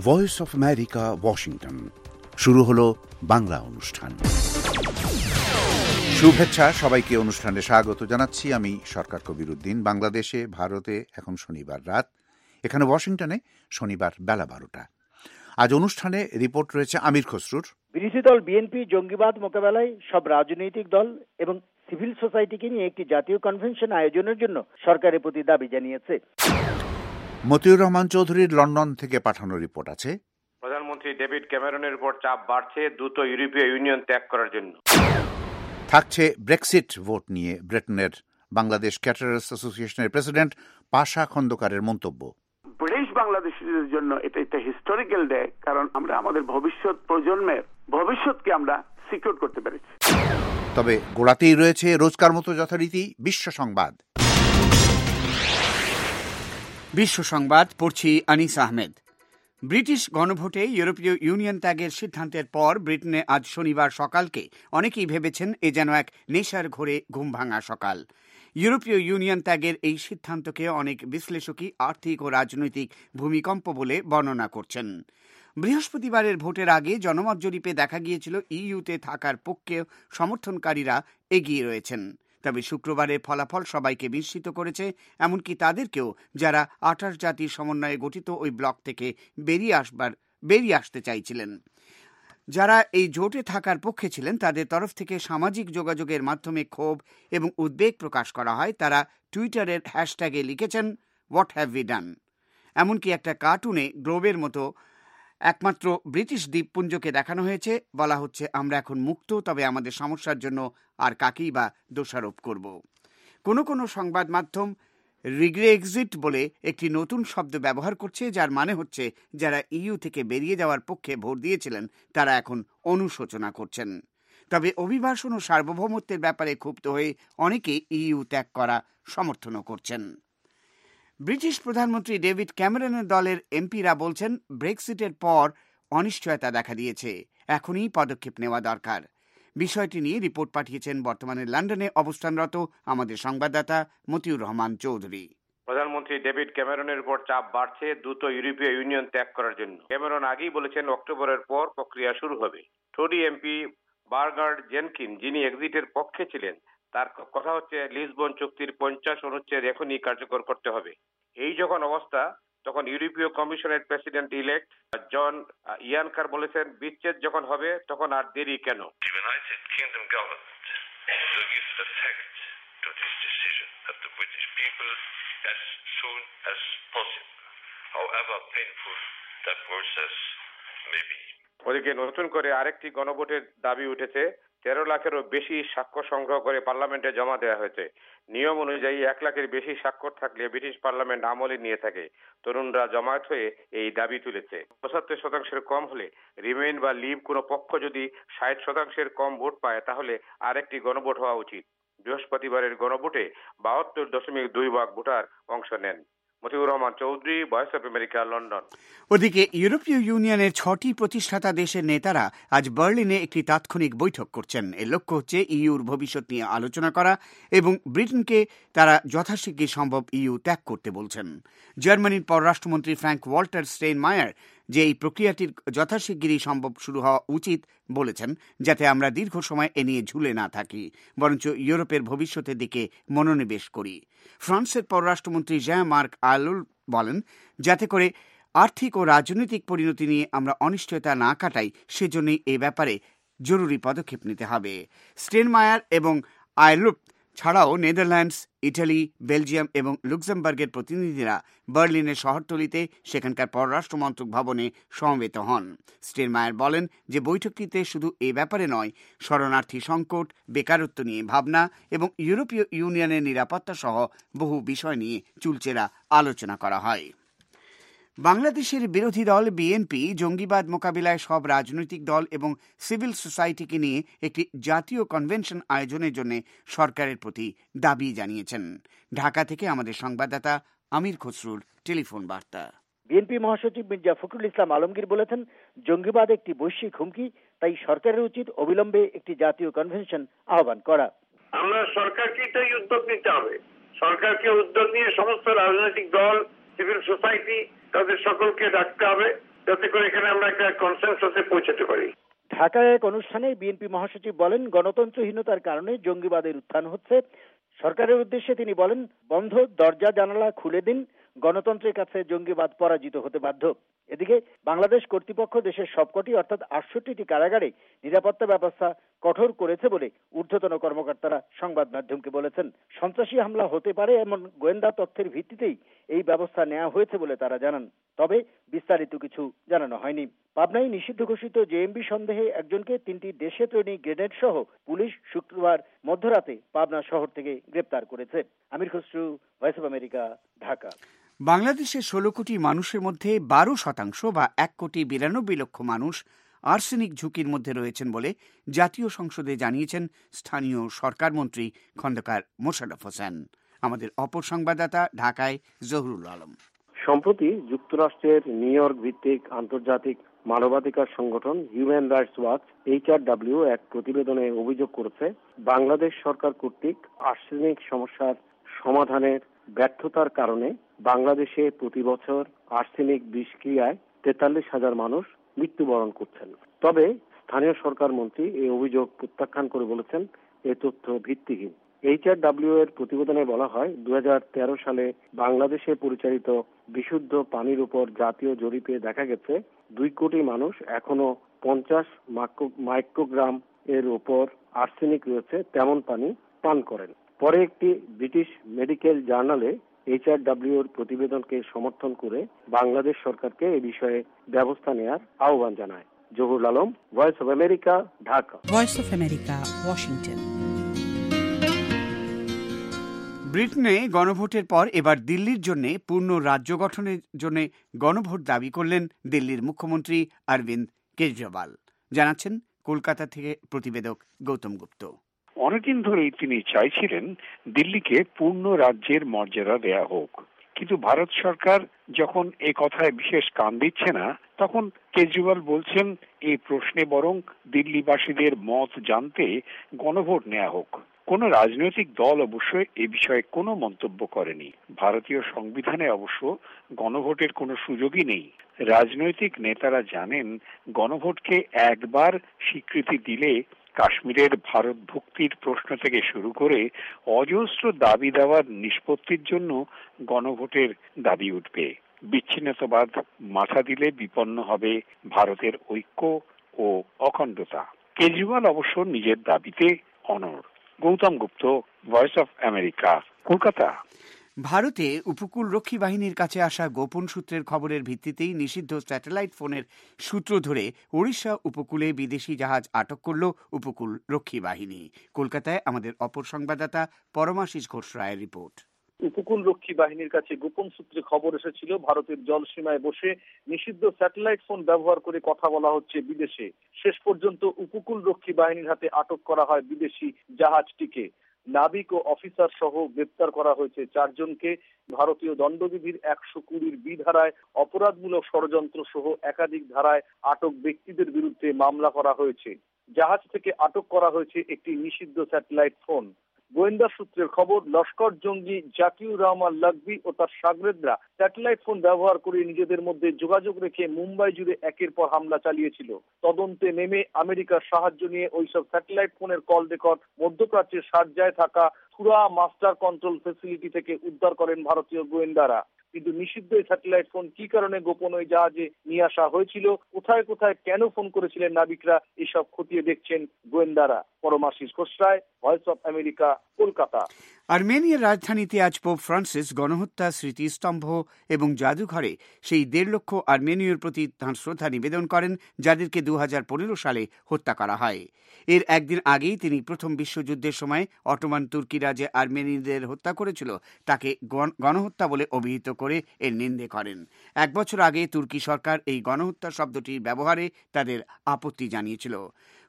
Voice of America, Washington. শুরু হলো বাংলা অনুষ্ঠান। শুভেচ্ছা সবাইকে, অনুষ্ঠানে স্বাগত জানাচ্ছি আমি সরকার কবির উদ্দিন। বাংলাদেশে, ভারতে এখন শনিবার রাত, এখানে ওয়াশিংটনে শনিবার বেলা 12টা। আজ অনুষ্ঠানে রিপোর্ট রয়েছে আমির খসরুর। বিরোধী দল বিএনপি জঙ্গিবাদ মোকাবেলায় সব রাজনৈতিক দল এবং সিভিল সোসাইটিকে নিয়ে একটি জাতীয় কনভেনশন আয়োজনের জন্য সরকারের প্রতি দাবি জানিয়েছে। মতিউর রহমান চৌধুরীর লন্ডন থেকে পাঠানো রিপোর্ট আছে। প্রধানমন্ত্রী ডেভিড ক্যামেরনের উপর চাপ বাড়ছে দ্রুত ইউরোপীয় ইউনিয়ন ত্যাগ করার জন্য। থাকছে ব্রেক্সিট ভোট নিয়ে ব্রিটেনের বাংলাদেশ ক্যাটারার্স অ্যাসোসিয়েশনের প্রেসিডেন্ট পাশা খন্দকারের মন্তব্য। ব্রিটিশ বাংলাদেশিদের জন্য এটা একটা হিস্টোরিক্যাল ডে, কারণ আমরা আমাদের ভবিষ্যৎ প্রজন্মের ভবিষ্যৎকে আমরা সিকিউর করতে পেরেছি। তবে গোড়াতেই রয়েছে রোজকার মতো যথারীতি বিশ্ব সংবাদ। বিশ্ব সংবাদ পড়ছি আনিস আহমেদ। ব্রিটিশ গণভোটে ইউরোপীয় ইউনিয়ন ত্যাগের সিদ্ধান্তের পর ব্রিটেনে আজ শনিবার সকালকে অনেকেই ভেবেছেন এ যেন এক নেশার ঘোরে ঘুম ভাঙা সকাল। ইউরোপীয় ইউনিয়ন ত্যাগের এই সিদ্ধান্তকে অনেক বিশ্লেষকই আর্থিক ও রাজনৈতিক ভূমিকম্প বলে বর্ণনা করছেন। বৃহস্পতিবারের ভোটের আগে জনমত জরিপে দেখা গিয়েছিল ইইউতে থাকার পক্ষে সমর্থনকারীরা এগিয়ে রয়েছেন। তবে শুক্রবারের ফলাফল সবাইকে বিস্মিত করেছে, এমনকি তাদেরকেও যারা 28 জাতির সমন্বয়ে গঠিত ওই ব্লক থেকে বেরিয়ে আসতে চাইছিলেন। যারা এই জোটে থাকার পক্ষে ছিলেন তাদের তরফ থেকে সামাজিক যোগাযোগের মাধ্যমে ক্ষোভ এবং উদ্বেগ প্রকাশ করা হয়। তারা টুইটারের হ্যাশট্যাগে লিখেছেন হোয়াট হ্যাভ উই ডান। এমনকি একটা কার্টুনে গ্লোবের মতো একমাত্র ব্রিটিশ দ্বীপপুঞ্জকে দেখানো হয়েছে। বলা হচ্ছে, আমরা এখন মুক্ত, তবে আমাদের সমস্যার জন্য আর কাকেই বা দোষারোপ করব। কোনো সংবাদ মাধ্যম রিগ্রেক্সিট বলে একটি নতুন শব্দ ব্যবহার করছে, যার মানে হচ্ছে যারা ইইউ থেকে বেরিয়ে যাওয়ার পক্ষে ভোট দিয়েছিলেন তারা এখন অনুশোচনা করছেন। তবে অভিবাসন ও সার্বভৌমত্বের ব্যাপারে ক্ষুব্ধ হয়ে অনেকে ইইউ ত্যাগ করা সমর্থনও করছেন। ব্রিটিশ প্রধানমন্ত্রী ডেভিড ক্যামেরনের দলের এমপিরা বলছেন, ব্রেক্সিটের পর অনিশ্চয়তা দেখা দিয়েছে, এখনই পদক্ষেপ নেওয়া দরকার। বিষয়টি নিয়ে রিপোর্ট পাঠিয়েছেন বর্তমানে লন্ডনে অবস্থানরত আমাদের সংবাদদাতা মতিউর রহমান চৌধুরী। প্রধানমন্ত্রী ডেভিড ক্যামেরনের উপর চাপ বাড়ছে দ্রুত ইউরোপীয় ইউনিয়ন ত্যাগ করার জন্য। ক্যামেরন আগেই বলেছেন অক্টোবরের পর প্রক্রিয়া শুরু হবে। টরি এমপি বার্গার্ড জেনকিন, যিনি এক্সিটের পক্ষে ছিলেন, তার কথা হচ্ছে লিসবন চুক্তির 50 অনুচ্ছেদ এখনই কার্যকর করতে হবে। এই যখন অবস্থা, তখন ইউরোপীয় কমিশনের প্রেসিডেন্ট ইলেক্ট জন ইয়ানকার বলেছেন, বিচ্ছেদ যখন হবে তখন আর দেরি কেন। United Kingdom government will give effect to this decision of the British people as soon as possible, however painful that process may be. ওদিকে নতুন করে আরেকটি গণভোটের দাবি উঠেছে। 13 লাখেরও বেশি স্বাক্ষর সংগ্রহ করে পার্লামেন্টে জমা দেওয়া হয়েছে। নিয়ম অনুযায়ী 1 লাখের বেশি স্বাক্ষর থাকলে ব্রিটিশ পার্লামেন্ট আমলে নিয়ে থাকে। তরুণরা জমায়েত হয়ে এই দাবি তুলেছে। 75% কম হলে রিমেইন বা লিভ কোনো পক্ষ যদি 60% কম ভোট পায়, তাহলে আরেকটি গণভোট হওয়া উচিত। বৃহস্পতিবারের গণভোটে 72.2% ভোটার অংশ নেন। Motiur Rahman Chowdhury, Voice of America, London. ওদিকে ইউরোপীয় ইউনিয়নের 6টি প্রতিষ্ঠাতা দেশের নেতারা আজ বার্লিনে একটি তাৎক্ষণিক বৈঠক করছেন। এর লক্ষ্য হচ্ছে ইইউর ভবিষ্যৎ নিয়ে আলোচনা করা এবং ব্রিটেনকে তারা যথাশীঘ্র সম্ভব ইইউ ত্যাগ করতে বলছেন। জার্মানির পররাষ্ট্রমন্ত্রী ফ্র্যাঙ্ক ওয়াল্টার স্টেইনমায়ার যে এই প্রক্রিয়াটির যথাশীঘ্রই সম্ভব শুরু হওয়া উচিত বলেছেন, যাতে আমরা দীর্ঘ সময় এ নিয়ে ঝুলে না থাকি, বরঞ্চ ইউরোপের ভবিষ্যতের দিকে মনোনিবেশ করি। ফ্রান্সের পররাষ্ট্রমন্ত্রী জ্যাঁ-মার্ক আয়লুল বলেন, যাতে করে আর্থিক ও রাজনৈতিক পরিণতি নিয়ে আমরা অনিশ্চয়তা না কাটাই, সেজন্যই এ ব্যাপারে জরুরি পদক্ষেপ নিতে হবে। স্টেইনমায়ার এবং আয়লুল ছাড়াও নেদারল্যান্ডস, ইটালি, বেলজিয়াম এবং লুক্সেমবার্গের প্রতিনিধিরা বার্লিনের শহরতলিতে সেখানকার পররাষ্ট্র মন্ত্রক ভবনে সমবেত হন। স্টেইনমায়ার বলেন যে বৈঠকটিতে শুধু এ ব্যাপারে নয়, শরণার্থী সংকট, বেকারত্ব নিয়ে ভাবনা এবং ইউরোপীয় ইউনিয়নের নিরাপত্তা সহ বহু বিষয় নিয়ে চুলচেরা আলোচনা করা হয়। বাংলাদেশের বিরোধী দল বিএনপি জঙ্গিবাদ মোকাবিলায় সব রাজনৈতিক দল এবং সিভিল সোসাইটিকে নিয়ে একটি জাতীয় কনভেনশন আয়োজনের জন্য সরকারের প্রতি দাবি জানিয়েছেন। ঢাকা থেকে আমাদের সংবাদদাতা আমির খসরুর টেলিফোন বার্তা। বিএনপি মহাসচিব মির্জা ফখরুল ইসলাম আলমগীর বলেছেন, জঙ্গিবাদ একটি বৈশ্বিক হুমকি, তাই সরকারের উচিত অবিলম্বে একটি জাতীয় কনভেনশন আহ্বান করা। আমরা সরকারকে এটাই উদ্যোগ নিতে হবে। সরকারকে উদ্যোগ নিয়ে সমস্ত রাজনৈতিক দল, সিভিল সোসাইটি, তাদের সকলকে ডাকতে হবে যাতে করে এখানে আমরা একটা কনসেনসাসে পৌঁছাতে পারি। ঢাকায় এক অনুষ্ঠানে বিএনপি মহাসচিব বলেন, গণতন্ত্রহীনতার কারণে জঙ্গিবাদের উত্থান হচ্ছে। সরকারের উদ্দেশ্যে তিনি বলেন, বন্ধ দরজা জানালা খুলে দিন, গণতন্ত্রের কাছে জঙ্গিবাদ পরাজিত হতে বাধ্য। এদিকে বাংলাদেশ কর্তৃপক্ষ দেশের সবকটি অর্থাৎ 68টি কারাগারে নিরাপত্তা ব্যবস্থা কঠোর করেছে বলে ঊর্ধ্বতন কর্মকর্তারা সংবাদ মাধ্যমকে বলেছেন। সন্ত্রাসী হামলা হতে পারে এমন গোয়েন্দা তথ্যের ভিত্তিতেই এই ব্যবস্থা নেওয়া হয়েছে বলে তারা জানান। তবে বিস্তারিত কিছু জানানো হয়নি। পাবনায় নিষিদ্ধ ঘোষিত জেএমবি সন্দেহে একজনকে 3টি দেশে তৈরি গ্রেনেড সহ পুলিশ শুক্রবার মধ্যরাতে পাবনা শহর থেকে গ্রেপ্তার করেছে। Amir Khasru, Voice of America, Dhaka. বাংলাদেশের 16 কোটি মানুষের মধ্যে 12% বা 1,92,00,000 মানুষ আর্সেনিক ঝুঁকির মধ্যে রয়েছেন বলে জাতীয় সংসদে জানিয়েছেন স্থানীয় সরকার মন্ত্রী খন্দকার মোশাররফ হোসেন। আমাদের অপর সংবাদদাতা ঢাকায় জহুরুল আলম। সম্প্রতি যুক্তরাষ্ট্রের নিউ ইয়র্ক ভিত্তিক আন্তর্জাতিক মানবাধিকার সংগঠন হিউম্যান রাইটস ওয়াচ HRW এক প্রতিবেদনে অভিযোগ করেছে, বাংলাদেশ সরকার কর্তৃক আর্সেনিক সমস্যার সমাধানের ব্যর্থতার কারণে বাংলাদেশে প্রতি বছর আর্সেনিক বিষক্রিয়ায় 43,000 মানুষ মৃত্যুবরণ করছেন। তবে স্থানীয় সরকার মন্ত্রী এই অভিযোগ প্রত্যাখ্যান করে বলেছেন, এ তথ্য ভিত্তিহীন। HRW এর প্রতিবেদনে বলা হয়, 2013 সালে বাংলাদেশে পরিচালিত বিশুদ্ধ পানির উপর জাতীয় জরিপে দেখা গেছে 2 কোটি মানুষ এখনো 50 মাইক্রোগ্রাম এর উপর আর্সেনিক রয়েছে তেমন পানি পান করেন। পরে একটি ব্রিটিশ মেডিকেল জার্নালে HRW এর প্রতিবেদনকে সমর্থন করে বাংলাদেশ সরকারকে এ বিষয়ে ব্যবস্থা নেওয়ার আহ্বান জানায়। Zahurul Alam, Voice of America, Dhaka. Voice of America, Washington. ব্রিটেনে গণভোটের পর এবার দিল্লির জন্য পূর্ণ রাজ্য গঠনের জন্য গণভোট দাবি করলেন দিল্লির মুখ্যমন্ত্রী অরবিন্দ কেজরিওয়াল। জানাচ্ছেন কলকাতা থেকে প্রতিবেদক গৌতম গুপ্ত। অনেকদিন ধরেই তিনি চাইছিলেন দিল্লিকে পূর্ণ রাজ্যের মর্যাদা দেয়া হোক, কিন্তু ভারত সরকার যখন এ কথায় বিশেষ কান দিচ্ছে না, তখন কেজরিওয়াল বলছেন এই প্রশ্নে বরং দিল্লিবাসীদের মত জানতে গণভোট নেওয়া হোক। কোন রাজনৈতিক দল অবশ্য এ বিষয়ে কোনো মন্তব্য করেনি। ভারতীয় সংবিধানে অবশ্য গণভোটের কোনো সুযোগই নেই। রাজনৈতিক নেতারা জানেন, গণভোটকে একবার স্বীকৃতি দিলে কাশ্মীরের ভারত ভুক্তির প্রশ্ন থেকে শুরু করে অজস্র দাবি দেওয়ার নিষ্পত্তির জন্য গণভোটের দাবি উঠবে। বিচ্ছিন্নতাবাদ মাথা দিলে বিপন্ন হবে ভারতের ঐক্য ও অখণ্ডতা। কেজরিওয়াল অবশ্য নিজের দাবিতে অনড়। Gautam Gupta, Voice of America, Kolkata. ভারতে উপকূলরক্ষী বাহিনীর কাছে আসা গোপন সূত্রের খবরের ভিত্তিতেই নিষিদ্ধ স্যাটেলাইট ফোনের সূত্র ধরে ওড়িশা উপকূলে বিদেশি জাহাজ আটক করল উপকূলরক্ষী বাহিনী। কলকাতায় আমাদের অপর সংবাদদাতা পরমাশিস ঘোষ রায়ের রিপোর্ট। উপকূলরক্ষী বাহিনীর কাছে গোপন সূত্রে খবর এসেছিল, ভারতের জলসীমায় বসে নিষিদ্ধ স্যাটেলাইট ফোন ব্যবহার করে কথা বলা হচ্ছে বিদেশে। শেষ পর্যন্ত উপকূলরক্ষী বাহিনীর হাতে আটক করা হয় বিদেশি জাহাজটিকে। নাবিক ও অফিসার সহ গ্রেপ্তার করা হয়েছে 4 জনকে। ভারতীয় দণ্ডবিধির 120 ধারায় অপরাধমূলক ষড়যন্ত্র সহ একাধিক ধারায় আটক ব্যক্তিদের বিরুদ্ধে মামলা করা হয়েছে। জাহাজ থেকে আটক করা হয়েছে একটি নিষিদ্ধ স্যাটেলাইট ফোন। গোয়েন্দা সূত্রের খবর, লস্কর জঙ্গি জাকিউর রহমান লখভি ও তার শাগরেদরা স্যাটেলাইট ফোন ব্যবহার করে নিজেদের মধ্যে যোগাযোগ রেখে মুম্বাই জুড়ে একের পর হামলা চালিয়েছিল। তদন্তে নেমে আমেরিকার সাহায্য নিয়ে ওইসব স্যাটেলাইট ফোনের কল রেকর্ড মধ্যপ্রাচ্যের শারজায় থাকা থুরা মাস্টার কন্ট্রোল ফ্যাসিলিটি থেকে উদ্ধার করেন ভারতীয় গোয়েন্দারা। কিন্তু নিষিদ্ধ এই স্যাটেলাইট ফোন কি কারণে গোপন ওই জাহাজে নিয়ে আসা হয়েছিল, কোথায় কোথায় কেন ফোন করেছিলেন নাবিকরা, এসব খতিয়ে দেখছেন গোয়েন্দারা। Paramashis Ghosh Roy, Voice of America, Kolkata. আর্মেনিয়ার রাজধানীতে আজ পোপ ফ্রান্সিস গণহত্যা স্মৃতিস্তম্ভ এবং জাদুঘরে সেই 1.5 লক্ষ আর্মেনীয়র প্রতি তাঁর শ্রদ্ধা নিবেদন করেন, যাদেরকে 2015 সালে হত্যা করা হয়। এর একদিন আগেই তিনি প্রথম বিশ্বযুদ্ধের সময় অটোমান তুর্কিরা যে আর্মেনীয়দের হত্যা করেছিল তাকে গণহত্যা বলে অভিহিত করে এর নিন্দে করেন। 1 বছর আগে তুর্কি সরকার এই গণহত্যা শব্দটির ব্যবহারে তাদের আপত্তি জানিয়েছিল।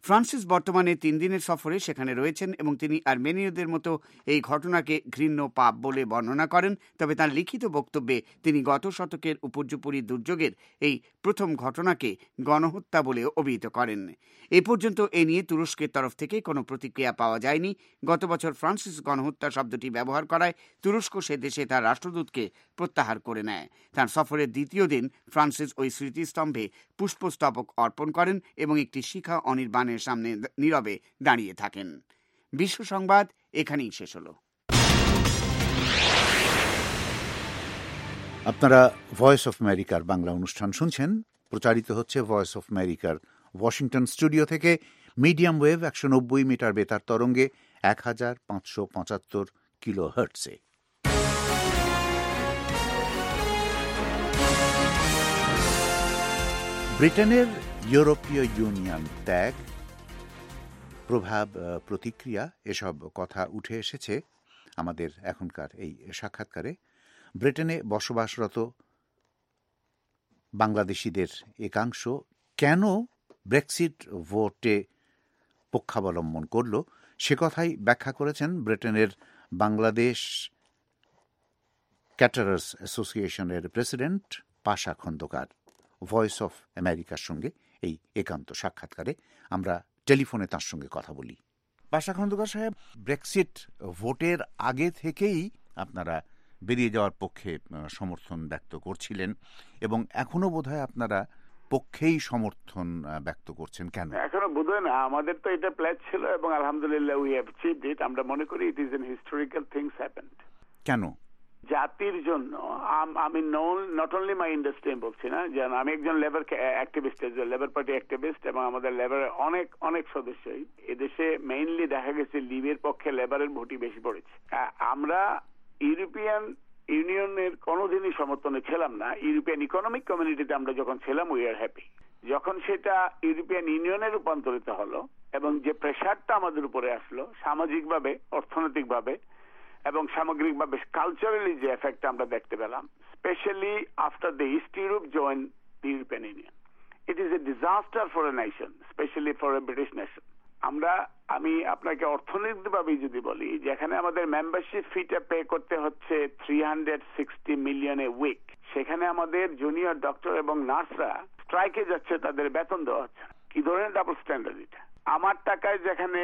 ফ্রান্সিস বর্তমানে 3 দিনের সফরে সেখানে রয়েছেন এবং তিনি আর্মেনীয়দের মতো এই ঘটনাকে ঘৃণ্য পাপ বলে বর্ণনা করেন। তবে তার লিখিত বক্তব্যে তিনি গত শতকের উপর্যুপরি দুর্যোগের এই প্রথম ঘটনাকে গণহত্যা বলে অভিহিত করেন। এ পর্যন্ত এ নিয়ে তুরস্কের তরফ থেকে কোনো প্রতিক্রিয়া পাওয়া যায়নি। গত বছর ফ্রান্সিস গণহত্যা শব্দটি ব্যবহার করায় তুরস্ক সে দেশে তার রাষ্ট্রদূতকে প্রত্যাহার করে নেয়। তার সফরের দ্বিতীয় দিন ফ্রান্সিস ওই স্মৃতিস্তম্ভে পুষ্পস্তবক অর্পণ করেন এবং একটি শিখা অনির্বাণের সামনে নীরবে দাঁড়িয়ে থাকেন। বিশ্ব সংবাদ এখানেই শেষ হল। আপনারা ভয়েস অফ আমেরিকার বাংলা অনুষ্ঠান শুনছেন। প্রচারিত হচ্ছে ভয়েস অফ আমেরিকার ওয়াশিংটন স্টুডিও থেকে মিডিয়াম ওয়েভ 190 মিটার বেতার তরঙ্গে 1575 কিলো হার্টজে। ব্রিটেনের ইউরোপীয় ইউনিয়ন ত্যাগ, প্রভাব, প্রতিক্রিয়া, এসব কথা উঠে এসেছে আমাদের এখনকার এই সাক্ষাৎকারে। ব্রিটেনে বসবাসরত বাংলাদেশিদের একাংশ কেন ব্রেক্সিট ভোটে পক্ষাবলম্বন করল সে কথাই ব্যাখ্যা করেছেন ব্রিটেনের বাংলাদেশ ক্যাটারার্স অ্যাসোসিয়েশনের president Pasha Khandakar. Voice of আমেরিকার সঙ্গে এই একান্ত সাক্ষাৎকারে আমরা টেলিফোনে তার সঙ্গে কথা বলি। পাশা খন্দকার সাহেব, ব্রেক্সিট ভোটের আগে থেকেই আপনারা বেরিয়ে যাওয়ার পক্ষে সমর্থন ব্যক্ত করছিলেন এবং এখনো বোধহয় আপনারা পক্ষেই সমর্থন ব্যক্ত করছেন। কেন? এখনো বোধহয় না, আমাদের তো এটা প্ল্যান ছিল এবং আলহামদুলিল্লাহ উই হ্যাভ অ্যাচিভড ইট। আমরা মনে করি it is an historical things happened. কেন? জাতির জন্য। আমি নট অনলি মাই ইন্ডাস্ট্রি বলছি না, যে আমি একজন labour activist, labour party activist, এবং আমাদের লেবারের অনেক অনেক সদস্যই এদেশে মেইনলি দেখা গেছে লিবের পক্ষে লেবারের ভোটই বেশি পড়েছে। আমরা ইউরোপিয়ান ইউনিয়নের কোনোদিনই সমর্থনে ছিলাম না। ইউরোপিয়ান ইকোনমিক কমিউনিটিতে আমরা যখন ছিলাম উই আর হ্যাপি। যখন সেটা ইউরোপিয়ান ইউনিয়নে রূপান্তরিত হলো এবং যে প্রেশারটা আমাদের উপরে আসলো সামাজিকভাবে, অর্থনৈতিকভাবে এবং সামগ্রিকভাবে কালচারালি যে এফেক্ট আমরা দেখতে পেলাম, specially after the East Europe join the European Union, it is a disaster for a nation, specially for a British nation. আমি আপনাকে অর্থনৈতিকভাবেই যদি বলি, যেখানে আমাদের মেম্বারশিপ ফিটা পে করতে হচ্ছে 360 মিলিয়ন এ উইক, সেখানে আমাদের জুনিয়র ডক্টর এবং নার্সরা স্ট্রাইকে যাচ্ছে, তাদের বেতন দেওয়া হচ্ছে। কি ধরনের ডাবল স্ট্যান্ডার্ড এটা? আমার টাকায় যেখানে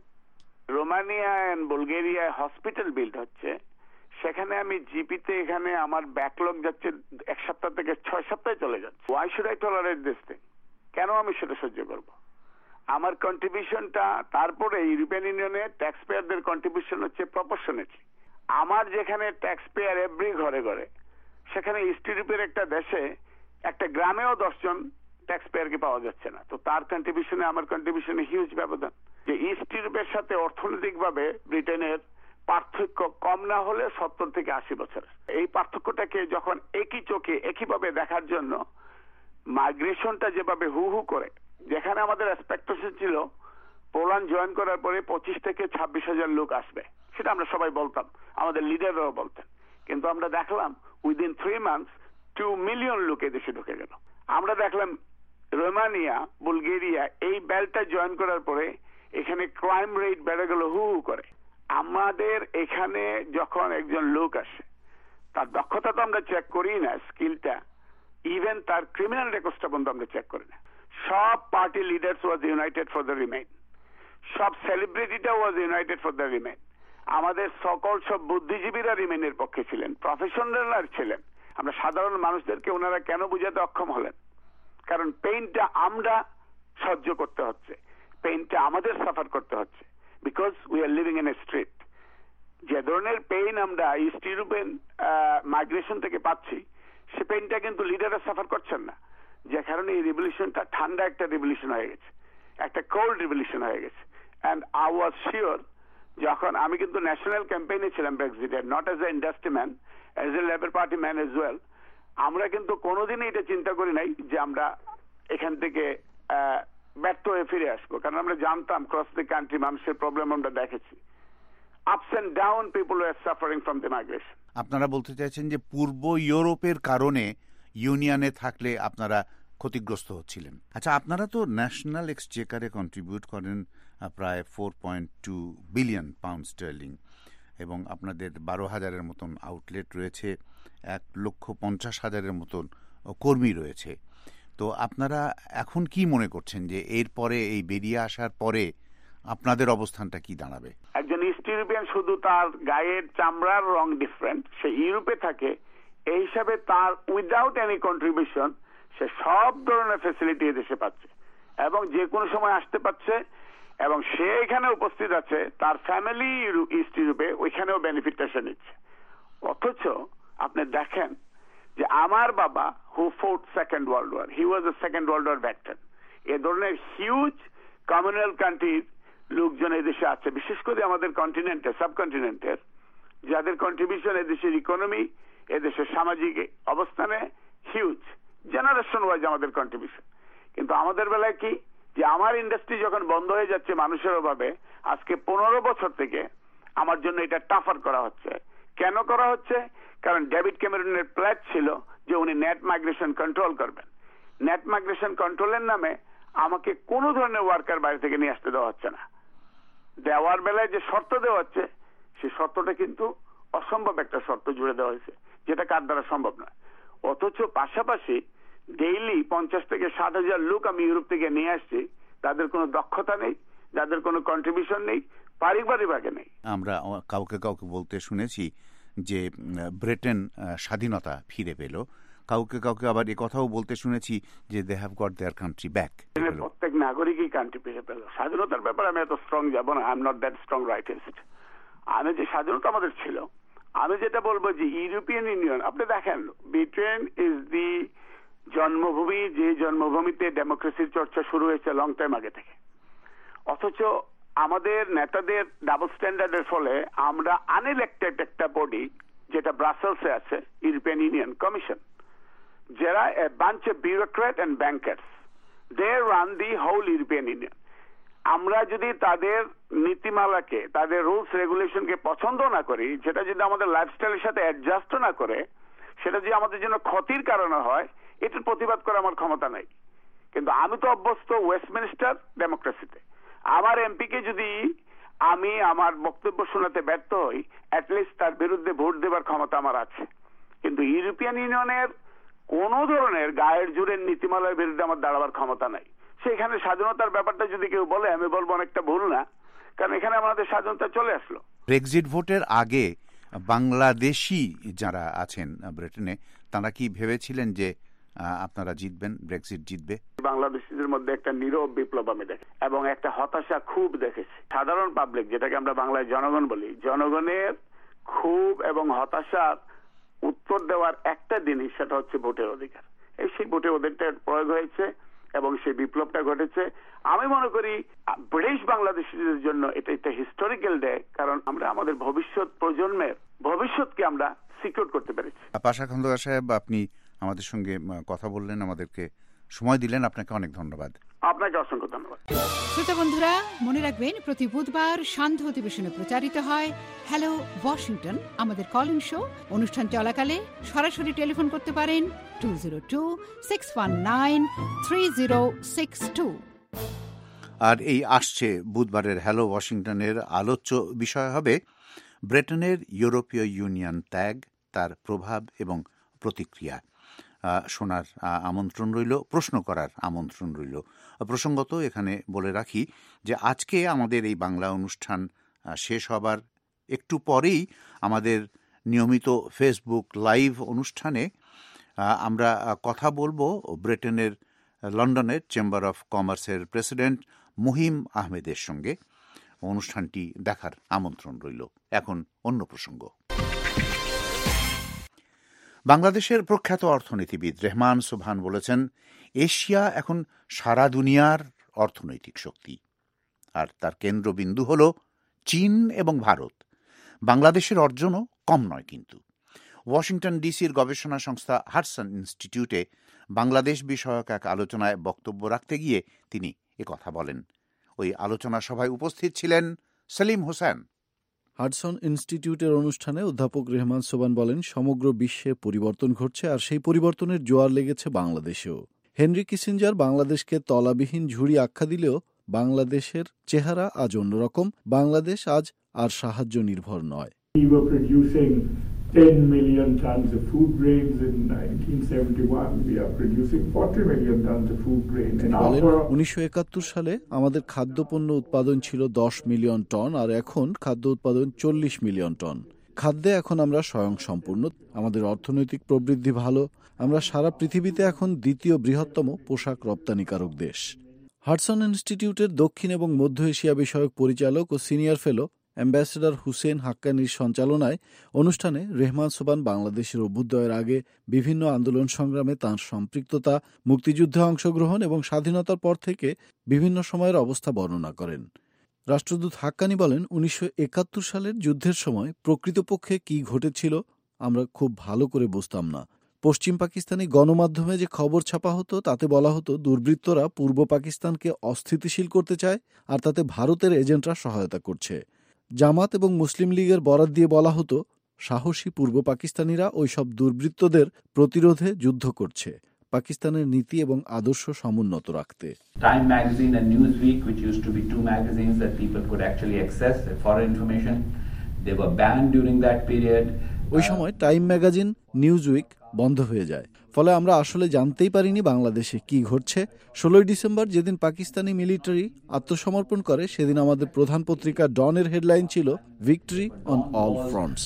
রোমানিয়া এন্ড বুলগেরিয়ায় হসপিটাল বিল্ড হচ্ছে, সেখানে আমি জিপিতে এখানে আমার ব্যাকলগ যাচ্ছে 1 সপ্তাহ থেকে 6 সপ্তাহে চলে যাচ্ছে। Why should I tolerate this thing? কেন আমি সেটা সহ্য করব? আমার কন্ট্রিবিউশনটা, তারপরে ইউরোপিয়ান ইউনিয়নে ট্যাক্স পেয়ারদের কন্ট্রিবিউশন হচ্ছে প্রপোর্শনেটলি। আমার যেখানে ট্যাক্স পেয়ার এভরি ঘরে ঘরে, সেখানে ইস্ট ইউরোপের একটা দেশে একটা গ্রামেও 10 জন ট্যাক্স পেয়ারকে পাওয়া যাচ্ছে না। তো তার কন্ট্রিবিউশনে আমার কন্ট্রিবিউশনে হিউজ ব্যবধান। যে ইস্ট ইউরোপের সাথে অর্থনৈতিকভাবে ব্রিটেনের পার্থক্য কম না হলে 70 থেকে 80 বছর। এই পার্থক্যটাকে যখন একই চোখে একইভাবে দেখার জন্য মাইগ্রেশনটা যেভাবে হু হু করে, যেখানে আমাদের এক্সপেকটেশন ছিল পোল্যান্ড জয়েন করার পরে 25 থেকে 26,000 লোক আসবে, সেটা আমরা সবাই বলতাম, আমাদের লিডাররাও বলতেন। কিন্তু আমরা দেখলাম উইদিন 3 মান্থস 2 মিলিয়ন লোক এদেশে ঢুকে গেল। আমরা দেখলাম রোমানিয়া, বুলগেরিয়া এই বেল্টটা জয়েন করার পরে এখানে ক্রাইম রেট বেড়ে গেল হু হু করে। আমাদের এখানে যখন একজন লোক আসে, তার দক্ষতা তো আমরা চেক করি না, স্কিলটা, ইভেন তার ক্রিমিনাল রেকর্ডসটা পর্যন্ত আমরা চেক করি না। সব party leaders was united for the remain, সব সেলিব্রিটিটা was united for the remain. আমাদের সকল সব বুদ্ধিজীবীরা রিমেইনের পক্ষে ছিলেন, প্রফেশনালরা ছিলেন। আমরা সাধারণ মানুষদেরকে ওনারা কেন বুঝাতে অক্ষম হলেন? কারণ পেইনটা আমরা সহ্য করতে হচ্ছে, পেইনটা আমাদের সাফার করতে হচ্ছে, because we are living in a street. যে ধরনের পেইন আমরা ইস্ট ইউরোপিয়ান মাইগ্রেশন থেকে পাচ্ছি, সে পেইনটা কিন্তু লিডাররা সাফার করছেন না। যে কারণে এই রিভলিউশনটা ঠান্ডা একটা রিভলিউশন হয়ে গেছে, একটা কোল্ড রিভলিউশন হয়ে গেছে। অ্যান্ড আই ওয়াজ শিওর, যখন আমি কিন্তু ন্যাশনাল ক্যাম্পেইনে ছিলাম ব্রেক্সিটের, not as a industry man, as a Labour Party man as well, আমরা কিন্তু কোনোদিনই এটা চিন্তা করি নাই যে আমরা এখান থেকে ব্যর্থ হয়ে ফিরে আসবো। কারণ আমরা জানতাম ক্রস দ্য কান্ট্রি মানুষের প্রবলেম আমরা দেখেছি। Ups and down people were suffering from the migration. আপনারা বলতে চাইছেন যে পূর্ব ইউরোপের কারণে ইউনিয়নে থাকলে আপনারা ক্ষতিগ্রস্ত হচ্ছিলেন। আচ্ছা, আপনারা তো ন্যাশনাল এক্সচেকারে কন্ট্রিবিউট করেন প্রায় 4.2 বিলিয়ন পাউন্ড স্টার্লিং, এবং আপনাদের 12,000-এর মতন আউটলেট রয়েছে, 1,50,000-এর মতন কর্মী রয়েছে। তো আপনারা এখন কি মনে করছেন যে এরপরে, এই বেরিয়ে আসার পরে আপনাদের অবস্থানটা কি দাঁড়াবে? একজন ইস্ট ইউরোপিয়ান শুধু তার গায়ের চামড়ার রং ডিফারেন্ট, সে ইউরোপে থাকে, এই হিসাবে তার উইদাউট এনি কন্ট্রিবিউশন সে সব ধরনের ফ্যাসিলিটি এদেশে পাচ্ছে এবং যে কোনো সময় আসতে পারছে, এবং সে এখানে উপস্থিত আছে, তার ফ্যামিলি ইস্ট ইউরোপে, ওইখানেও বেনিফিটটা সে নিচ্ছে। অথচ আপনি দেখেন যে আমার বাবা who fought Second World War, he was a Second World War ভেক্টর, এ ধরনের হিউজ কমিউনাল কান্ট্রির লোকজন এদেশে আছে, বিশেষ করে আমাদের কন্টিনেন্টের, সাবকন্টিনেন্টের, যাদের কন্ট্রিবিউশন এদেশের ইকোনমি, এদেশের সামাজিক অবস্থানে হিউজ, জেনারেশন ওয়াইজ আমাদের কন্ট্রিবিউশন। কিন্তু আমাদের বেলায় কি, যে আমার ইন্ডাস্ট্রি যখন বন্ধ হয়ে যাচ্ছে মানুষের অভাবে, আজকে 15 বছর থেকে আমার জন্য এটা টাফার করা হচ্ছে। কেন করা হচ্ছে? কারণ ডেভিড ক্যামেরনের প্ল্যান ছিল যে উনি নেট মাইগ্রেশন কন্ট্রোল করবেন। নেট মাইগ্রেশন কন্ট্রোলের নামে আমাকে কোনো ধরনের ওয়ার্কার বাইরে থেকে নিয়ে আসতে দেওয়া হচ্ছে না। দেওয়ার বেলায় যে শর্ত দেওয়া হচ্ছে, সেই শর্তটা কিন্তু অসম্ভব একটা শর্ত জুড়ে দেওয়া হয়েছে, যেটা কার দ্বারা সম্ভব নয়। অথচ পাশাপাশি ডেইলি 50 থেকে 60,000 লোক আমি ইউরোপ থেকে নিয়ে আসছি, তাদের কোনো দক্ষতা নেই, যাদের কোনো কন্ট্রিবিউশন নেই, পারিবারিকভাবে নেই। আমরা কাউকে কাউকে বলতে শুনেছি যে ব্রিটেন স্বাধীনতা ফিরে পেল, কাউকে কাউকে আবার এ কথাও বলতে শুনেছি যে they have got their country back. প্রত্যেক নাগরিকই কান্ট্রি ফিরে পেল। স্বাধীনতার ব্যাপারে আমি এত স্ট্রং যাব না, I am not that strong rightist. আমি যে স্বাধীনতা আমাদের ছিল, আমি যেটা বলবো যে ইউরোপিয়ান ইউনিয়ন, আপনি দেখেন ব্রিটেন ইজ দি জন্মভূমি, যে জন্মভূমিতে ডেমোক্রেসির চর্চা শুরু হয়েছে লং টাইম আগে থেকে। অথচ আমাদের নেতাদের ডাবল স্ট্যান্ডার্ডের ফলে আমরা আনইলেক্টেড একটা বডি, যেটা ব্রাসেলসে আছে, ইউরোপিয়ান ইউনিয়ন কমিশন, যারা a bunch of bureaucrats and bankers, they run the whole European Union. আমরা যদি তাদের নীতিমালাকে, তাদের রুলস রেগুলেশনকে পছন্দ না করি, যেটা যদি আমাদের লাইফস্টাইলের সাথে অ্যাডজাস্ট না করে, সেটা যদি আমাদের জন্য ক্ষতির কারণে হয়, এটার প্রতিবাদ করার আমার ক্ষমতা নাই। কিন্তু আমি তো অভ্যস্ত ওয়েস্টমিনিস্টার ডেমোক্রেসিতে। আমার এমপিকে যদি আমি আমার বক্তব্য শোনাতে ব্যর্থ হই, অ্যাটলিস্ট তার বিরুদ্ধে ভোট দেবার ক্ষমতা আমার আছে। কিন্তু ইউরোপিয়ান ইউনিয়নের কোন ধরনের গায়ের জোরের নীতিমালার বিরুদ্ধে আমার দাঁড়াবার ক্ষমতা নাই। সেখানে স্বাধীনতার ব্যাপারটা যদি কেউ বলে, আমি বলবো অনেকটা ভুল না, কারণ এখানে আমাদের স্বাধীনতা চলে আসলো। ব্রেক্সিট ভোটের আগে বাংলাদেশি যারা আছেন ব্রিটেনে, তারা কি ভেবেছিলেন যে আপনারা জিতবেন, ব্রেক্সিট জিতবে? বাংলাদেশিদের মধ্যে একটা নীরব বিপ্লব আমি দেখি এবং একটা হতাশা খুব দেখেছি। সাধারণ পাবলিক, যেটাকে আমরা বাংলায় জনগণ বলি, জনগণের ক্ষোভ এবং হতাশার উত্তর দেওয়ার একটা জিনিস, সেটা হচ্ছে ভোটের অধিকার। সেই ভোটের অধিকার প্রয়োগ হয়েছে এবং সেই বিপ্লবটা ঘটেছে। আমি মনে করি ব্রিটিশ বাংলাদেশিদের জন্য এটা একটা হিস্টোরিক্যাল ডে, কারণ আমরা আমাদের ভবিষ্যৎ প্রজন্মের ভবিষ্যৎকে আমরা সিকিউর করতে পেরেছি। পাশা খন্দকার সাহেব, আপনি আমাদের সঙ্গে কথা বললেন, আমাদেরকে সময় দিলেন, আপনাকে অনেক ধন্যবাদ। আপনাকে অসংখ্য ধন্যবাদ। শ্রোতা বন্ধুরা, মনে রাখবেন প্রতি বুধবার সান্ধ্য অধিবেশনে প্রচারিত হয় হ্যালো ওয়াশিংটন, আমাদের কল ইন শো। অনুষ্ঠান চলাকালে সরাসরি টেলিফোন করতে পারেন 202-619-3062। আর এই আসছে বুধবারের হ্যালো ওয়াশিংটনের আলোচ্য বিষয় হবে ব্রিটেনের ইউরোপীয় ইউনিয়ন ত্যাগ, তার প্রভাব এবং প্রতিক্রিয়া। শোনার আমন্ত্রণ রইল, প্রশ্ন করার আমন্ত্রণ রইল। প্রসঙ্গত এখানে বলে রাখি যে আজকে আমাদের এই বাংলা অনুষ্ঠান শেষ হবার একটু পরেই আমাদের নিয়মিত ফেসবুক লাইভ অনুষ্ঠানে আমরা কথা বলবো ব্রিটেনের লন্ডনের চেম্বার অফ কমার্সের প্রেসিডেন্ট মুহিম আহমেদের সঙ্গে। অনুষ্ঠানটি দেখার আমন্ত্রণ রইল। এখন অন্য প্রসঙ্গ। বাংলাদেশের প্রখ্যাত অর্থনীতিবিদ রেহমান সোবহান বলেছেন, এশিয়া এখন সারা দুনিয়ার অর্থনৈতিক শক্তি, আর তার কেন্দ্রবিন্দু হল চীন এবং ভারত। বাংলাদেশের অর্জনও কম নয়। কিন্তু ওয়াশিংটন ডিসির গবেষণা সংস্থা হাডসন ইনস্টিটিউটে বাংলাদেশ বিষয়ক এক আলোচনায় বক্তব্য রাখতে গিয়ে তিনি একথা বলেন। ওই আলোচনা সভায় উপস্থিত ছিলেন সেলিম হোসেন। হাডসন ইনস্টিটিউটের অনুষ্ঠানে অধ্যাপক রেহমান সোবহান বলেন, সমগ্র বিশ্বে পরিবর্তন ঘটছে, আর সেই পরিবর্তনের জোয়ার লেগেছে বাংলাদেশেও। হেনরি কিসিঞ্জার বাংলাদেশকে তলাবিহীন ঝুড়ি আখ্যা দিলেও বাংলাদেশের চেহারা আজ অন্যরকম। বাংলাদেশ আজ আর সাহায্য নির্ভর নয়। 10 million tons of food grains in 1971. We are producing 40 million tons of food grain. তিনি বলেন, 1971 সালে আমাদের খাদ্যপণ্য উৎপাদন ছিল 10 মিলিয়ন টন, আর এখন খাদ্য উৎপাদন 40 মিলিয়ন টন। খাদ্যে এখন আমরা স্বয়ংসম্পূর্ণ। আমাদের অর্থনৈতিক প্রবৃদ্ধি ভালো। আমরা সারা পৃথিবীতে এখন দ্বিতীয় বৃহত্তম পোশাক রপ্তানিকারক দেশ। হাডসন ইনস্টিটিউটের দক্ষিণ এবং মধ্য এশিয়া বিষয়ক পরিচালক ও সিনিয়র ফেলো অ্যাম্বাসেডর হুসেন হাক্কানির সঞ্চালনায় অনুষ্ঠানে রেহমান সোবান বাংলাদেশের অভ্যুদয়ের আগে বিভিন্ন আন্দোলন সংগ্রামে তাঁর সম্পৃক্ততা, মুক্তিযুদ্ধে অংশগ্রহণ এবং স্বাধীনতার পর থেকে বিভিন্ন সময়ের অবস্থা বর্ণনা করেন। রাষ্ট্রদূত হাক্কানি বলেন, 1971 সালের যুদ্ধের সময় প্রকৃতপক্ষে কি ঘটেছিল আমরা খুব ভালো করে বুঝতাম না। পশ্চিম পাকিস্তানি গণমাধ্যমে যে খবর ছাপা হতো তাতে বলা হতো দুর্বৃত্তরা পূর্ব পাকিস্তানকে অস্থিতিশীল করতে চায়, আর তাতে ভারতের এজেন্টরা সহায়তা করছে। জামাত এবং মুসলিম লীগের বরাত দিয়ে বলা হতো সাহসী পূর্ব পাকিস্তানিরা ওই সব দুর্বৃত্তদের প্রতিরোধে যুদ্ধ করছে, পাকিস্তানের নীতি এবং আদর্শ সমুন্নত রাখতে। Time magazine and Newsweek, which used to be two magazines that people could actually access for information, they were banned during that period. ওই সময় টাইম ম্যাগাজিন, নিউজউইক বন্ধ হয়ে যায়। ফলে আমরা আসলে জানতেই পারিনি বাংলাদেশে কি ঘটছে। 16 ডিসেম্বর যেদিন পাকিস্তানি মিলিটারি আত্মসমর্পণ করে, সেদিন আমাদের প্রধান পত্রিকা ডনের হেডলাইন ছিল ভিক্টরি অন অল ফ্রন্টস।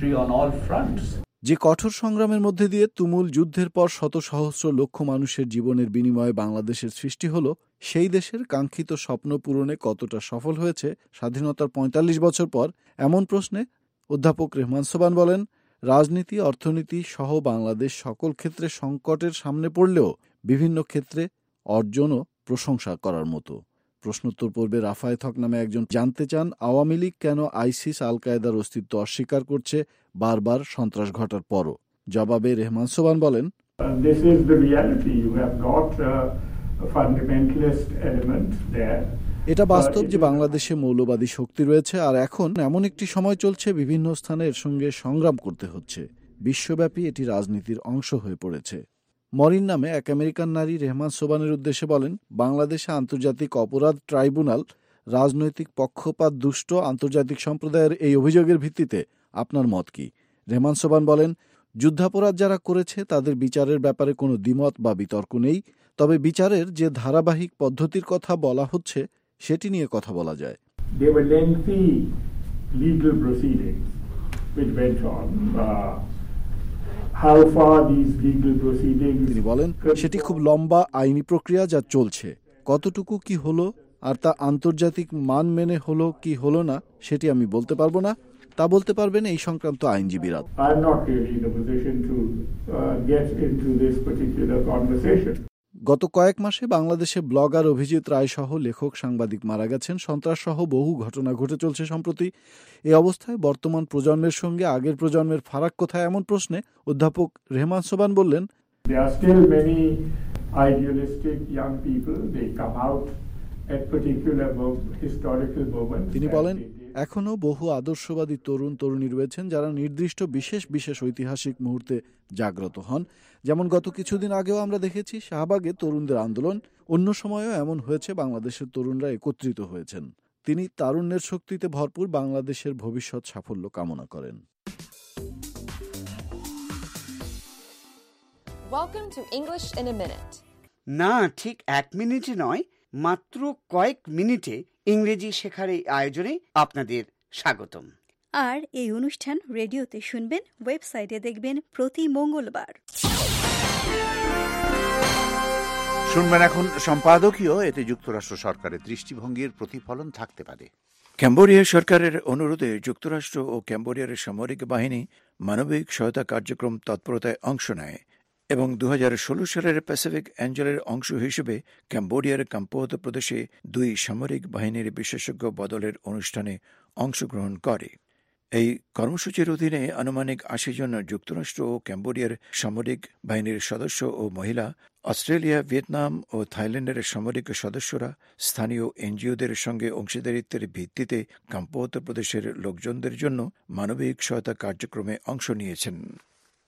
যে কঠোর সংগ্রামের মধ্যে দিয়ে তুমুল যুদ্ধের পর শত সহস্র লক্ষ মানুষের জীবনের বিনিময়ে বাংলাদেশের সৃষ্টি হলো, সেই দেশের কাঙ্ক্ষিত স্বপ্ন পূরণে কতটা সফল হয়েছে স্বাধীনতার 45 বছর পর, এমন প্রশ্নে অধ্যাপক রেহমান সোবান বলেন, রাজনীতি, অর্থনীতি সহ বাংলাদেশ সকল ক্ষেত্রে সংকটের সামনে পড়লেও বিভিন্ন ক্ষেত্রে অর্জন ও প্রশংসা করার মতো। প্রশ্নোত্তর পর্বে রাফায়েত হক নামে একজন জানতে চান, আওয়ামী লীগ কেন আইসিস, আল কায়েদার অস্তিত্ব অস্বীকার করছে বারবার সন্ত্রাস ঘটার পরও? জবাবে রেহমান সোবান বলেন, This is the reality. You have got a fundamentalist element there. এটা বাস্তব যে বাংলাদেশে মৌলবাদী শক্তি রয়েছে, আর এখন এমন একটি সময় চলছে বিভিন্ন স্থানে এর সঙ্গে সংগ্রাম করতে হচ্ছে। বিশ্বব্যাপী এটি রাজনীতির অংশ হয়ে পড়েছে। মরিন নামে এক আমেরিকান নারী রেহমান সোবানের উদ্দেশ্যে বলেন, বাংলাদেশে আন্তর্জাতিক অপরাধ ট্রাইব্যুনাল রাজনৈতিক পক্ষপাত দুষ্ট আন্তর্জাতিক সম্প্রদায়ের এই অভিযোগের ভিত্তিতে আপনার মত কি? রেহমান সোবান বলেন, যুদ্ধাপরাধ যারা করেছে তাদের বিচারের ব্যাপারে কোনো দ্বিমত বা বিতর্ক নেই, তবে বিচারের যে ধারাবাহিক পদ্ধতির কথা বলা হচ্ছে সেটি নিয়ে কথা বলা যায়। There were lengthy legal proceedings which went on. How far these legal proceedings? তিনি বলেন, সেটি খুব লম্বা আইনি প্রক্রিয়া যা চলছে। কতটুকু কি হলো আর তা আন্তর্জাতিক মান মেনে হলো কি হলো না সেটি আমি বলতে পারবো না, তা বলতে পারবেন এই সংক্রান্ত আইনজীবীরা। I'm not really in a position to get into this particular conversation. গত কয়েক মাসে বাংলাদেশে ব্লগার অভিজিৎ রায় সহ লেখক, সাংবাদিক মারা গেছেন। সন্ত্রাস সহ বহু ঘটনা ঘটে চলছে সম্প্রতি। এই অবস্থায় বর্তমান প্রজন্মের সঙ্গে আগের প্রজন্মের ফারাক কোথায়, এমন প্রশ্নে অধ্যাপক রেহমান সোবান বললেন, There are still many idealistic young people. They come out at particular historical moments. তিনি বলেন, এখনও বহু আদর্শবাদী তরুণ তরুণী রয়েছেন যারা নির্দিষ্ট বিশেষ ঐতিহাসিক মুহূর্তে জাগ্রত হন। যেমন গত কিছুদিন আগেও আমরা দেখেছি শাহবাগে তরুণদের আন্দোলন। অন্য সময়েও এমন হয়েছে, বাংলাদেশের তরুণরা একত্রিত হয়েছেন। তিনি তারুণ্যের শক্তিতে ভরপুর বাংলাদেশের ভবিষ্যৎ সাফল্য কামনা করেন। Welcome to English in a Minute. না, ঠিক 1 মিনিটে নয়, মাত্র কয়েক মিনিটে ইংরেজি শেখার এই আয়োজনে আপনাদের স্বাগতম। আর এই অনুষ্ঠান রেডিওতে শুনবেন, ওয়েবসাইটে দেখবেন প্রতি মঙ্গলবার। শুনবেন এখন সম্পাদকীয়। এতে যুক্তরাষ্ট্র সরকারের দৃষ্টিভঙ্গির প্রতিফলন থাকতে পারে। ক্যাম্বোডিয়া সরকারের অনুরোধে যুক্তরাষ্ট্র ও ক্যাম্বোডিয়ার সামরিক বাহিনী মানবিক সহায়তা কার্যক্রম তৎপরতায় অংশ নেয় এবং 2016 সালের প্যাসিফিক অ্যাঞ্জেলের অংশ হিসেবে ক্যাম্বোডিয়ার কাম্পোত প্রদেশে 2 সামরিক বাহিনীর বিশেষজ্ঞ বদলের অনুষ্ঠানে অংশগ্রহণ করে। এই কর্মসূচির অধীনে আনুমানিক 80 জন যুক্তরাষ্ট্র ও ক্যাম্বোডিয়ার সামরিক বাহিনীর সদস্য ও মহিলা, অস্ট্রেলিয়া, ভিয়েতনাম ও থাইল্যান্ডের সামরিক সদস্যরা স্থানীয় এনজিওদের সঙ্গে অংশীদারিত্বের ভিত্তিতে কাম্পোত প্রদেশের লোকজনদের জন্য মানবিক সহায়তা কার্যক্রমে অংশ নিয়েছেন।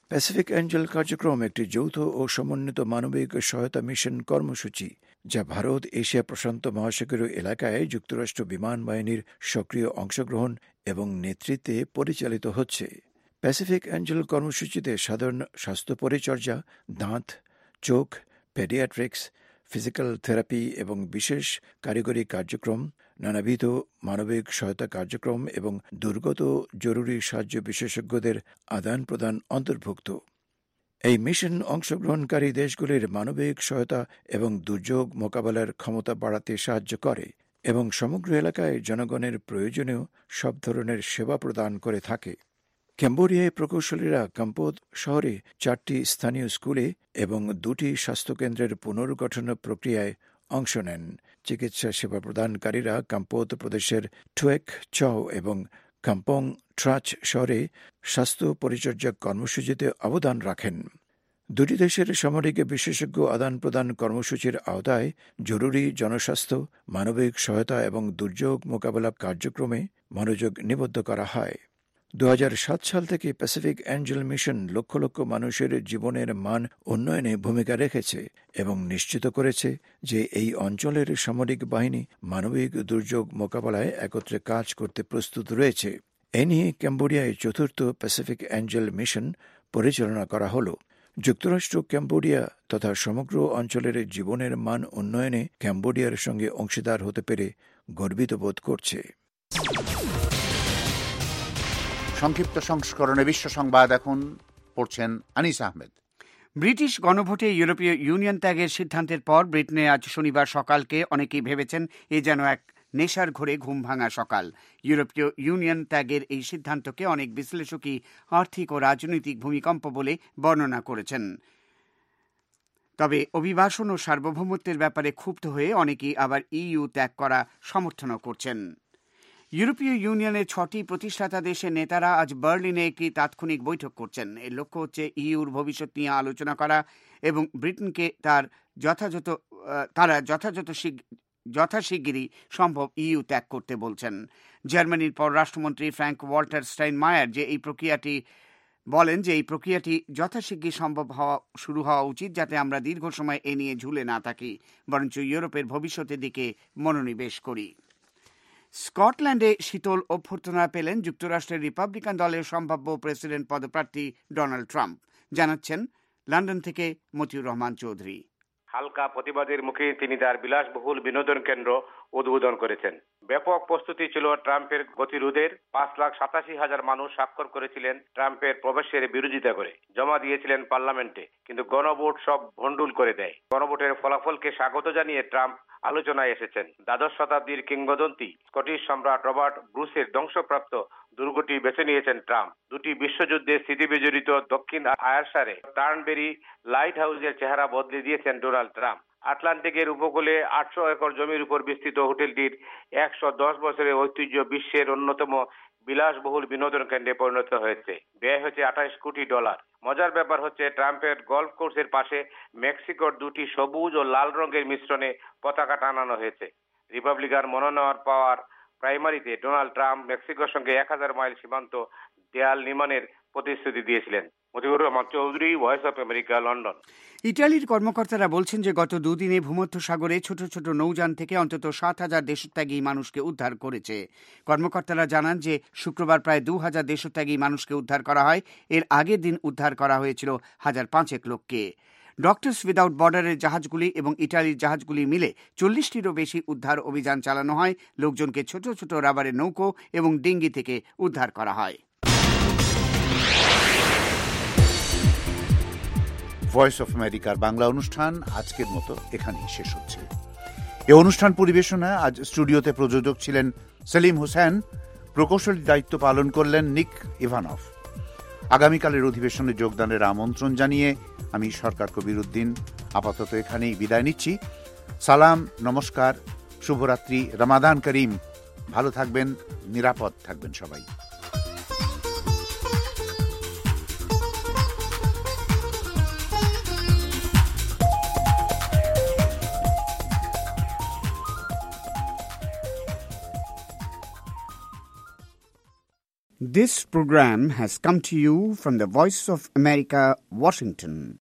প্যাসিফিক অ্যাঞ্জেল কার্যক্রম একটি যৌথ ও সমন্বিত মানবিক সহায়তা মিশন কর্মসূচি যা ভারত এশিয়া প্রশান্ত মহাসাগরীয় এলাকায় যুক্তরাষ্ট্র বিমান বাহিনীর সক্রিয় অংশগ্রহণ এবং নেতৃত্বে পরিচালিত হচ্ছে। প্যাসিফিক অ্যাঞ্জেল কর্মসূচিতে সাধারণ স্বাস্থ্য পরিচর্যা, দাঁত, চোখ, পেডিয়াট্রিক্স, ফিজিক্যাল থেরাপি এবং বিশেষ কারিগরি কার্যক্রম, নানাবিধ মানবিক সহায়তা কার্যক্রম এবং দুর্গত জরুরি সাহায্য বিশেষজ্ঞদের আদান প্রদান অন্তর্ভুক্ত। এই মিশন অংশগ্রহণকারী দেশগুলির মানবিক সহায়তা এবং দুর্যোগ মোকাবেলার ক্ষমতা বাড়াতে সাহায্য করে এবং সমগ্র এলাকায় জনগণের প্রয়োজনীয় সব ধরনের সেবা প্রদান করে থাকে। ক্যাম্বোডিয়ায় প্রকৌশলীরা কাম্পোদ শহরে 4টি স্থানীয় স্কুলে এবং 2টি স্বাস্থ্যকেন্দ্রের পুনর্গঠন প্রক্রিয়ায় অংশ নেন। চিকিৎসা সেবা প্রদানকারীরা কাম্পোদ প্রদেশের টুয়েক চাও এবং কাম্পং ট্রাচ শহরে স্বাস্থ্য পরিচর্যা কর্মসূচিতে অবদান রাখেন। দুটি দেশের সামরিক বিশেষজ্ঞ আদান প্রদান কর্মসূচির আওতায় জরুরি জনস্বাস্থ্য, মানবিক সহায়তা এবং দুর্যোগ মোকাবেলা কার্যক্রমে মনোযোগ নিবদ্ধ করা হয়। 2007 সাল থেকে Pacific Angel mission lakh lakh মানুষের জীবনের মান উন্নয়নে ভূমিকা রেখেছে এবং নিশ্চিত করেছে যে এই অঞ্চলের সামরিক বাহিনী মানবিক দুর্যোগ মোকাবেলায় একত্রে কাজ করতে প্রস্তুত রয়েছে। এ নিয়ে ক্যাম্বোডিয়ায় 4th প্যাসিফিক অ্যাঞ্জেল মিশন পরিচালনা করা হল। যুক্তরাষ্ট্র ক্যাম্বোডিয়া তথা সমগ্র অঞ্চলের জীবনের মান উন্নয়নে ক্যাম্বোডিয়ার সঙ্গে অংশীদার হতে পেরে গর্বিত বোধ করছে। সংক্ষিপ্ত সংস্করণে বিশ্ব সংবাদ এখন পড়ছেন আনিস আহমেদ। ব্রিটিশ গণভোটে ইউরোপীয় ইউনিয়ন ত্যাগের সিদ্ধান্তের পর ব্রিটেনে আজ শনিবার সকালকে অনেকেই ভেবেছেন এ যেন এক নেশার ঘোরে ঘুম ভাঙা সকাল। ইউরোপীয় ইউনিয়ন ত্যাগের এই সিদ্ধান্তকে অনেক বিশ্লেষকই আর্থিক ও রাজনৈতিক ভূমিকম্প বলে বর্ণনা করেছেন। তবে অভিবাসন ও সার্বভৌমত্বের ব্যাপারে ক্ষুব্ধ হয়ে অনেকেই আবার ইইউ ত্যাগ করা সমর্থনও করছেন। ইউরোপীয় ইউনিয়নের 6টি প্রতিষ্ঠাতা দেশের নেতারা আজ বার্লিনে একটি তাৎক্ষণিক বৈঠক করছেন। এর লক্ষ্য হচ্ছে ইইউর ভবিষ্যৎ নিয়ে আলোচনা করা এবং ব্রিটেনকে তারা যথাশীঘ্রই সম্ভব ইইউ ত্যাগ করতে বলছেন। জার্মানির পররাষ্ট্রমন্ত্রী ফ্র্যাঙ্ক ওয়াল্টার স্টাইনমায়ার বলেন যে এই প্রক্রিয়াটি যথাশীঘ্রই সম্ভব শুরু হওয়া উচিত, যাতে আমরা দীর্ঘ সময় এ নিয়ে ঝুলে না থাকি, বরঞ্চ ইউরোপের ভবিষ্যতের দিকে মনোনিবেশ করি। স্কটল্যান্ডে শীতল অভ্যর্থনা পেলেন যুক্তরাষ্ট্রের রিপাবলিকান দলের সম্ভাব্য প্রেসিডেন্ট পদপ্রার্থী ডোনাল্ড ট্রাম্প। জানাচ্ছেন লন্ডন থেকে মতিউর রহমান চৌধুরী। হালকা প্রতিবাদের মুখে তিনি তার বিলাসবহুল বিনোদন কেন্দ্র উদ্বোধন করেছেন। ব্যাপক প্রস্তুতি ছিল ট্রাম্পের গতিরোধের। 5,87,000 মানুষ স্বাক্ষর করেছিলেন ট্রাম্পের প্রবেশের বিরোধিতা করে, জমা দিয়েছিলেন পার্লামেন্টে, কিন্তু গণভোট সব ভণ্ডুল করে দেয়। গণভোটের ফলাফলকে স্বাগত জানিয়ে ট্রাম্প আলোচনায় এসেছেন। 12শ শতাব্দীর কিংবদন্তি স্কটিশ সম্রাট রবার্ট ব্রুসের ধ্বংসপ্রাপ্ত দুর্গটি বেছে নিয়েছেন ট্রাম্প। 2টি বিশ্বযুদ্ধের স্মৃতিবিজড়িত দক্ষিণ আয়ারশারে টার্নবেরি লাইট হাউসের চেহারা বদলে দিয়েছেন ডোনাল্ড ট্রাম্প। আটলান্টিকের উপকূলে 800 একর জমির উপর বিস্তৃত হোটেলটির 110 বছরের ঐতিহ্য বিশ্বের অন্যতম বিলাসবহুল বিনোদন কেন্দ্রে পরিণত হয়েছে। ব্যয় হয়েছে $28 কোটি। মজার ব্যাপার হচ্ছে ট্রাম্পের গল্ফ কোর্সের পাশে মেক্সিকোর 2টি সবুজ ও লাল রঙের মিশ্রণে পতাকা টানানো হয়েছে। রিপাবলিকান মনোনয়ন পাওয়ার প্রাইমারিতে ডোনাল্ড ট্রাম্প মেক্সিকোর সঙ্গে 1000 মাইল সীমান্ত দেয়াল নির্মাণের প্রতিশ্রুতি দিয়েছিলেন। Matiur Rahman Chowdhury, Voice of America, London. ইটালির কর্মকর্তারা বলছেন যে গত 2 দিনে ভূমধ্যসাগরে ছোট ছোট নৌযান থেকে অন্তত 7000 দেশত্যাগী মানুষকে উদ্ধার করেছে। কর্মকর্তারা জানান যে শুক্রবার প্রায় 2000 দেশত্যাগী মানুষকে উদ্ধার করা হয়। এর আগের দিন উদ্ধার করা হয়েছিল 1500 লোককে। ডক্টরস উইদাউট বর্ডারের জাহাজগুলি এবং ইটালির জাহাজগুলি মিলে 40টিরও বেশি উদ্ধার অভিযান চালানো হয়। লোকজনকে ছোট ছোট রাবারের নৌকো এবং ডিঙ্গি থেকে উদ্ধার করা হয়। ভয়েস অফ আমেরিকার বাংলা অনুষ্ঠান আজকের মতো এখানেই শেষ হচ্ছে। এ অনুষ্ঠান পরিবেশনা আজ স্টুডিওতে প্রযোজক ছিলেন সেলিম হোসেন, প্রকৌশলী দায়িত্ব পালন করলেন নিক ইভানভ। আগামীকালের অধিবেশনে যোগদানের আমন্ত্রণ জানিয়ে আমি সরকার কবিরুদ্দিন আপাতত এখানেই বিদায় নিচ্ছি। সালাম, নমস্কার, শুভরাত্রি, রমাদান করিম। ভালো থাকবেন, নিরাপদ থাকবেন সবাই। This program has come to you from the Voice of America, Washington.